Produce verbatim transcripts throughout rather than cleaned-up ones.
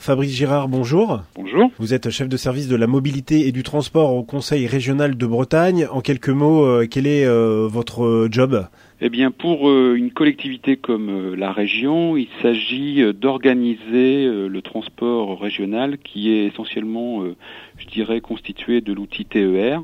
Fabrice Girard, bonjour. Bonjour. Vous êtes chef de service de la mobilité et du transport au Conseil régional de Bretagne. En quelques mots, euh, quel est euh, votre job ? Eh bien, pour euh, une collectivité comme euh, la région, il s'agit euh, d'organiser euh, le transport régional qui est essentiellement, euh, je dirais, constitué de l'outil T E R.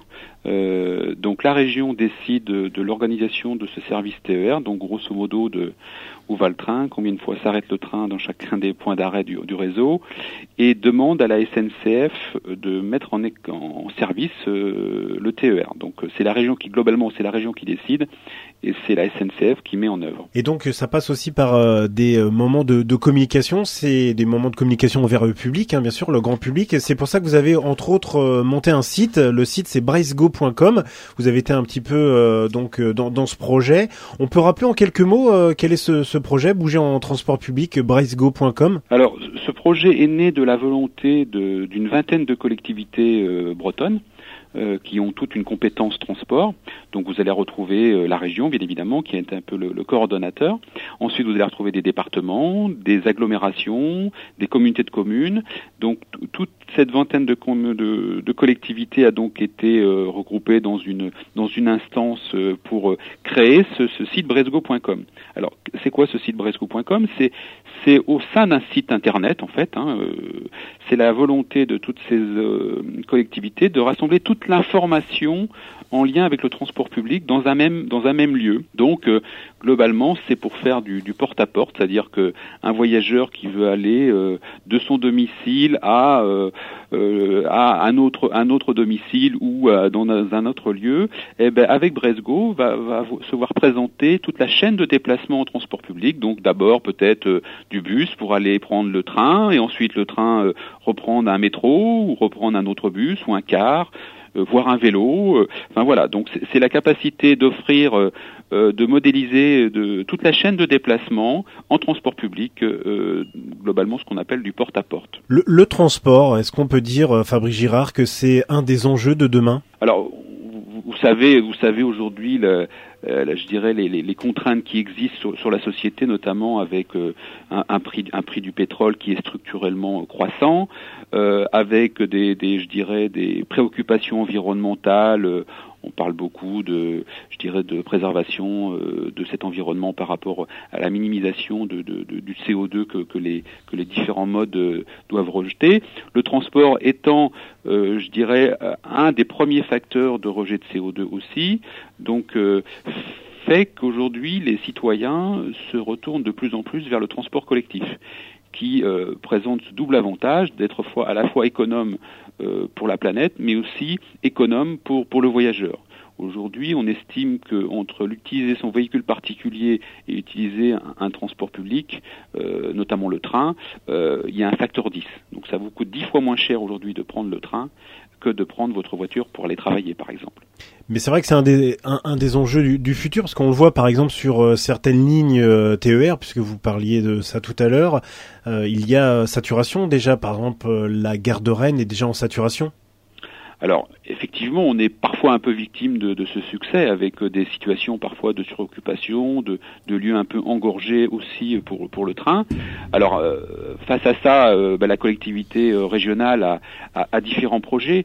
Euh, donc la région décide de, de l'organisation de ce service T E R, donc grosso modo de où va le train, combien de fois s'arrête le train dans chacun des points d'arrêt du, du réseau, et demande à la S N C F de mettre en, en service euh, le T E R. Donc c'est la région qui, globalement, c'est la région qui décide, et c'est la S N C F qui met en œuvre. Et donc ça passe aussi par euh, des euh, moments de, de communication, c'est des moments de communication vers le public, hein, bien sûr, le grand public. C'est pour ça que vous avez entre autres euh, monté un site. Le site c'est bricego point com. Vous avez été un petit peu euh, donc euh, dans, dans ce projet. On peut rappeler en quelques mots euh, quel est ce, ce projet Bouger en transport public, bricego point com. Alors ce projet est né de la volonté de, d'une vingtaine de collectivités euh, bretonnes. Euh, qui ont toute une compétence transport. Donc vous allez retrouver euh, la région, bien évidemment, qui est un peu le, le coordonnateur. Ensuite, vous allez retrouver des départements, des agglomérations, des communautés de communes. Donc t- toute cette vingtaine de, com- de, de collectivités a donc été euh, regroupée dans une dans une instance euh, pour euh, créer ce, ce site bricego point com. Alors, c'est quoi ce site bricego point com ? C'est c'est au sein d'un site internet, en fait. Hein, euh, c'est la volonté de toutes ces euh, collectivités de rassembler toute l'information en lien avec le transport public dans un même dans un même lieu. Donc euh, globalement, c'est pour faire du, du porte-à-porte, c'est-à-dire que un voyageur qui veut aller euh, de son domicile à euh, euh, à un autre un autre domicile ou euh, dans un autre lieu, eh ben avec bricego va va se voir présenter toute la chaîne de déplacement en transport public. Donc d'abord peut-être euh, du bus pour aller prendre le train et ensuite le train euh, reprendre un métro ou reprendre un autre bus ou un car. Euh, voire un vélo, euh, enfin voilà, donc c'est, c'est la capacité d'offrir, euh, euh, de modéliser de toute la chaîne de déplacement en transport public, euh, globalement ce qu'on appelle du porte-à-porte. Le, le transport, est-ce qu'on peut dire, euh, Fabrice Girard, que c'est un des enjeux de demain ? Alors, vous, vous savez, vous savez aujourd'hui, le, euh, je dirais les, les, les contraintes qui existent sur, sur la société, notamment avec euh, un, un prix, un prix du pétrole qui est structurellement croissant, euh, avec des, des, je dirais, des préoccupations environnementales. Euh, on parle beaucoup de, je dirais, de préservation euh, de cet environnement par rapport à la minimisation de, de, de, du C O deux que, que les que les différents modes euh, doivent rejeter. Le transport étant, euh, je dirais, un des premiers facteurs de rejet de C O deux aussi. Donc euh, fait qu'aujourd'hui les citoyens se retournent de plus en plus vers le transport collectif, qui euh, présente ce double avantage d'être fois, à la fois économe euh, pour la planète, mais aussi économe pour, pour le voyageur. Aujourd'hui, on estime qu'entre l'utiliser son véhicule particulier et utiliser un, un transport public, euh, notamment le train, euh, il y a un facteur dix. Donc ça vous coûte dix fois moins cher aujourd'hui de prendre le train que de prendre votre voiture pour aller travailler, par exemple. Mais c'est vrai que c'est un des, un, un des enjeux du, du futur, parce qu'on le voit par exemple sur euh, certaines lignes euh, T E R, puisque vous parliez de ça tout à l'heure, euh, il y a saturation déjà, par exemple euh, la gare de Rennes est déjà en saturation. Alors, effectivement, on est parfois un peu victime de, de ce succès, avec des situations parfois de suroccupation, de, de lieux un peu engorgés aussi pour, pour le train. Alors, euh, face à ça, euh, bah, la collectivité euh, régionale a, a, a différents projets.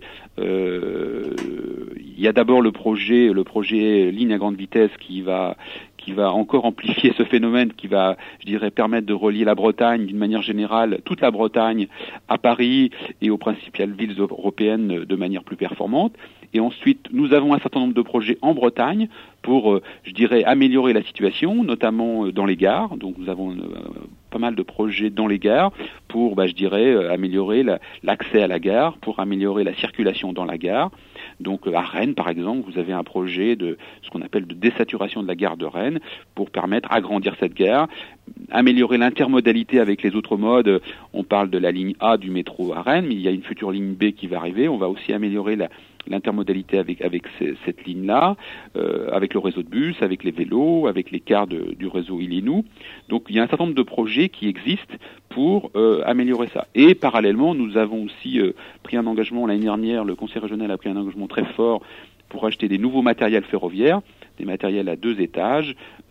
Euh, il y a d'abord le projet, le projet ligne à grande vitesse qui va qui va encore amplifier ce phénomène, qui va, je dirais, permettre de relier la Bretagne d'une manière générale, toute la Bretagne, à Paris et aux principales villes européennes de manière plus performante. Et ensuite, nous avons un certain nombre de projets en Bretagne pour, je dirais, améliorer la situation, notamment dans les gares. Donc nous avons pas mal de projets dans les gares pour, bah, je dirais, améliorer la, l'accès à la gare, pour améliorer la circulation dans la gare. Donc à Rennes, par exemple, vous avez un projet de ce qu'on appelle de désaturation de la gare de Rennes pour permettre d'agrandir cette gare, améliorer l'intermodalité avec les autres modes. On parle de la ligne A du métro à Rennes, mais il y a une future ligne B qui va arriver. On va aussi améliorer la, l'intermodalité avec, avec ces, cette ligne-là, euh, avec le réseau de bus, avec les vélos, avec les cars de, du réseau Ilinou. Donc il y a un certain nombre de projets qui existent pour euh, améliorer ça. Et parallèlement, nous avons aussi euh, pris un engagement l'année dernière, le Conseil régional a pris un engagement très fort pour acheter des nouveaux matériels ferroviaires, des matériels à deux étages,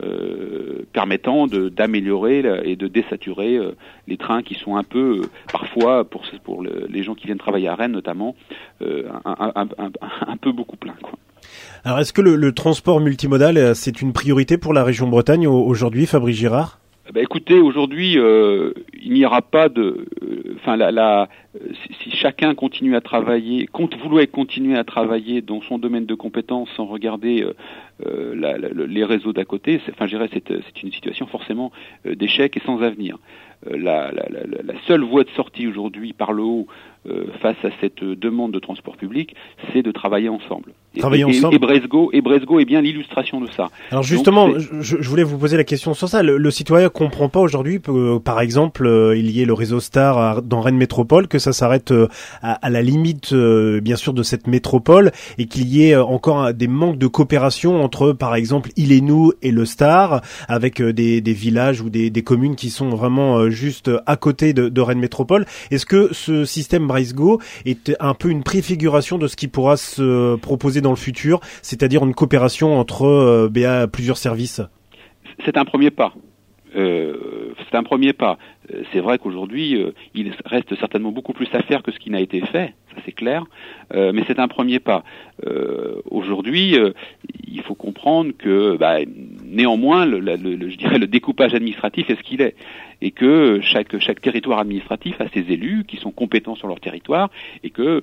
euh, permettant de, d'améliorer et de désaturer euh, les trains qui sont un peu, euh, parfois, pour, pour le, les gens qui viennent travailler à Rennes notamment, euh, un, un, un, un peu beaucoup plein, quoi. Alors, est-ce que le, le transport multimodal, c'est une priorité pour la région Bretagne aujourd'hui, Fabrice Girard ? Ben écoutez, aujourd'hui, euh, il n'y aura pas de, enfin, euh, la, la, si, si chacun continue à travailler, compte vouloir continuer à travailler dans son domaine de compétences sans regarder euh, euh, la, la, les réseaux d'à côté, c'est, enfin, je dirais, c'est, c'est une situation forcément euh, d'échec et sans avenir. Euh, la, la, la, la seule voie de sortie aujourd'hui par le haut euh, face à cette demande de transport public, c'est de travailler ensemble. Travailler et, ensemble. Et, et Bresgo, et Bresgo est bien l'illustration de ça. Alors justement, je, je voulais vous poser la question sur ça. Le, le citoyen comprend pas aujourd'hui, euh, par exemple, euh, il y ait le réseau Star à, dans Rennes Métropole, que ça s'arrête euh, à, à la limite, euh, bien sûr, de cette métropole, et qu'il y ait euh, encore des manques de coopération entre, par exemple, Il et Nous et le Star, avec euh, des, des villages ou des, des communes qui sont vraiment euh, juste à côté de, de Rennes Métropole. Est-ce que ce système Bresgo est un peu une préfiguration de ce qui pourra se proposer dans le futur, c'est-à-dire une coopération entre euh, B A plusieurs services? C'est un premier pas. Euh, c'est un premier pas. C'est vrai qu'aujourd'hui, euh, il reste certainement beaucoup plus à faire que ce qui n'a été fait, ça c'est clair, euh, mais c'est un premier pas. Euh, aujourd'hui, euh, il faut comprendre que, bah, néanmoins, le, le, le, je dirais, le découpage administratif est ce qu'il est, et que chaque, chaque territoire administratif a ses élus qui sont compétents sur leur territoire, et que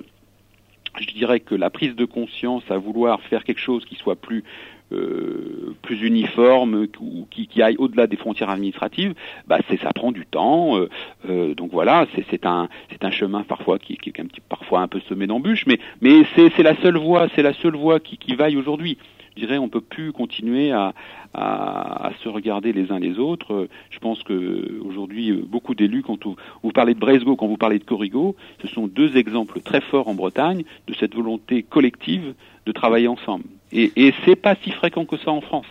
je dirais que la prise de conscience à vouloir faire quelque chose qui soit plus euh, plus uniforme ou qui, qui aille au-delà des frontières administratives, bah c'est ça prend du temps. Euh, euh, donc voilà, c'est, c'est un c'est un chemin parfois qui, qui est un petit parfois un peu semé d'embûches, mais mais c'est c'est la seule voie, c'est la seule voie qui qui vaille aujourd'hui. Je dirais, on peut plus continuer à, à, à se regarder les uns les autres. Je pense que aujourd'hui, beaucoup d'élus, quand vous, vous parlez de Bresgo, quand vous parlez de Corrigo, ce sont deux exemples très forts en Bretagne de cette volonté collective de travailler ensemble. Et, et c'est pas si fréquent que ça en France.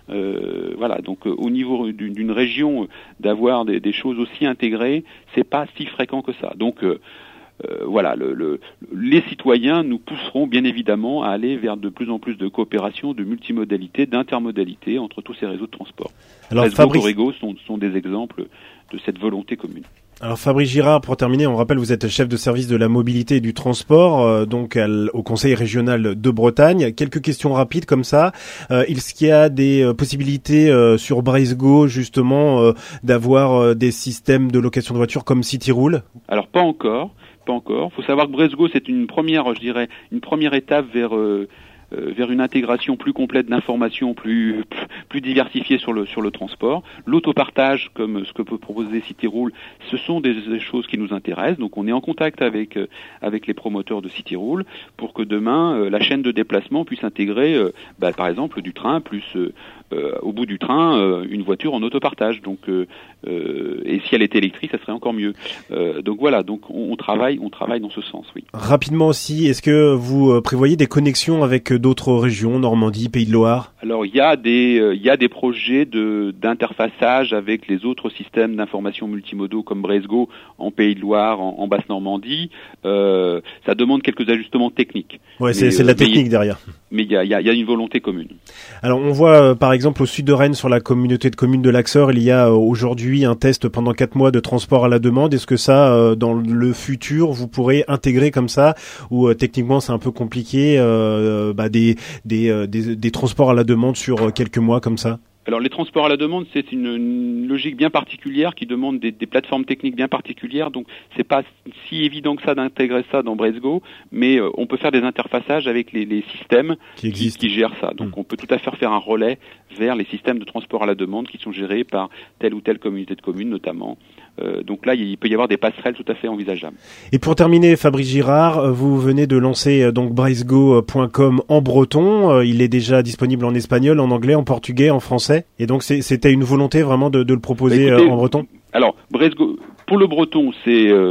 Euh, voilà, donc euh, au niveau d'une, d'une région, euh, d'avoir des, des choses aussi intégrées, c'est pas si fréquent que ça. Donc euh, Euh, voilà, le, le, les citoyens nous pousseront bien évidemment à aller vers de plus en plus de coopération, de multimodalité, d'intermodalité entre tous ces réseaux de transport. Alors, Bresgo, Fabrice... Corrigo sont, sont des exemples de cette volonté commune. Alors Fabrice Girard, pour terminer, on rappelle, vous êtes chef de service de la mobilité et du transport, euh, donc à au Conseil régional de Bretagne. Quelques questions rapides comme ça. Euh, est-ce qu'il y a des euh, possibilités euh, sur Bresgo justement euh, d'avoir euh, des systèmes de location de voitures comme Cityroule ? Alors pas encore. Pas encore. Il faut savoir que Bresgo, c'est une première, je dirais, une première étape vers euh, euh, vers une intégration plus complète d'informations, plus plus diversifiée sur le sur le transport. L'autopartage, comme ce que peut proposer Cityroule, ce sont des, des choses qui nous intéressent. Donc, on est en contact avec euh, avec les promoteurs de Cityroule pour que demain euh, la chaîne de déplacement puisse intégrer, euh, bah, par exemple, du train plus euh, euh, au bout du train euh, une voiture en autopartage. Donc, euh, euh, et si elle était électrique, ça serait encore mieux. Euh, donc voilà. Donc, on, on travaille, on travaille dans ce sens, oui. Rapidement aussi, est-ce que vous prévoyez des connexions avec d'autres régions, Normandie, Pays de Loire? Alors il y a des euh, il y a des projets de d'interfaçage avec les autres systèmes d'information multimodaux comme Bresgo en Pays de Loire, en, en Basse-Normandie. Euh, ça demande quelques ajustements techniques. Ouais, c'est, c'est de la technique mais, derrière. Mais il y a, il y a il y a une volonté commune. Alors on voit euh, par exemple au sud de Rennes, sur la communauté de communes de l'Axor, il y a euh, aujourd'hui un test pendant quatre mois de transport à la demande. Est-ce que ça, euh, dans le futur, vous pourrez intégrer comme ça, ou euh, techniquement c'est un peu compliqué, euh, bah, des des, euh, des des transports à la demande sur quelques mois comme ça? Alors les transports à la demande, c'est une, une logique bien particulière qui demande des, des plateformes techniques bien particulières. Donc c'est pas si évident que ça d'intégrer ça dans Bresgo, mais euh, on peut faire des interfaçages avec les, les systèmes qui, qui, qui gèrent ça. Donc mmh. on peut tout à fait faire un relais vers les systèmes de transport à la demande qui sont gérés par telle ou telle communauté de communes notamment. Euh, donc là, il peut y avoir des passerelles tout à fait envisageables. Et pour terminer, Fabrice Girard, vous venez de lancer donc bresgo point com en breton. Il est déjà disponible en espagnol, en anglais, en portugais, en français. Et donc c'est, c'était une volonté vraiment de, de le proposer bah écoutez, en breton. Alors Bresgo, pour le breton, c'est euh,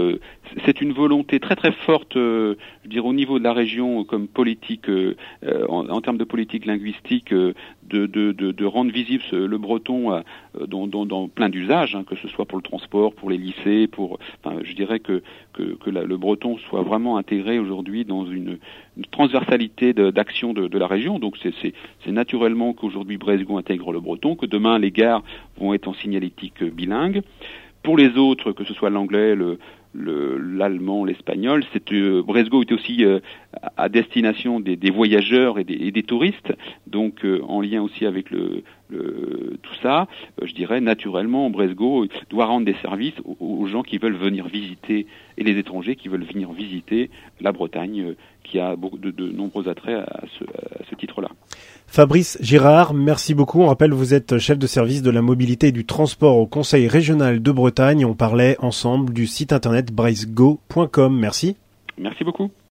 c'est une volonté très très forte, euh, je dirais, au niveau de la région, comme politique, euh, en, en termes de politique linguistique, euh, de, de, de, de rendre visible ce, le breton euh, dans, dans, dans plein d'usages, hein, que ce soit pour le transport, pour les lycées, pour, enfin, je dirais que que, que la, le breton soit vraiment intégré aujourd'hui dans une, une transversalité de, d'action de, de la région. Donc c'est, c'est, c'est naturellement qu'aujourd'hui Bresgo intègre le breton, que demain les gares vont être en signalétique bilingue. Pour les autres, que ce soit l'anglais, le Le, l'allemand, l'espagnol, c'est euh, Bresgo est aussi euh, à destination des, des voyageurs et des, et des touristes, donc euh, en lien aussi avec le, le tout ça, euh, je dirais naturellement Bresgo doit rendre des services aux, aux gens qui veulent venir visiter et les étrangers qui veulent venir visiter la Bretagne, euh, qui a beaucoup de, de nombreux attraits à ce, à ce titre-là. Fabrice Girard, merci beaucoup. On rappelle, vous êtes chef de service de la mobilité et du transport au Conseil régional de Bretagne. On parlait ensemble du site internet bresgo point com. Merci. Merci beaucoup.